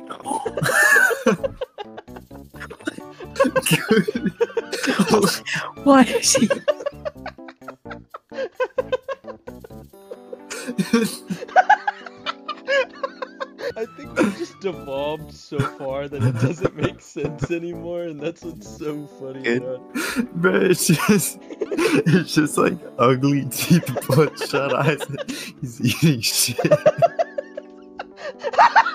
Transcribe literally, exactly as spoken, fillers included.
Why is he? I think we just devolved so far that it doesn't make sense anymore, and that's what's so funny Good. about it. Bro, it's just, it's just like ugly teeth, bloodshot eyes. He's eating shit.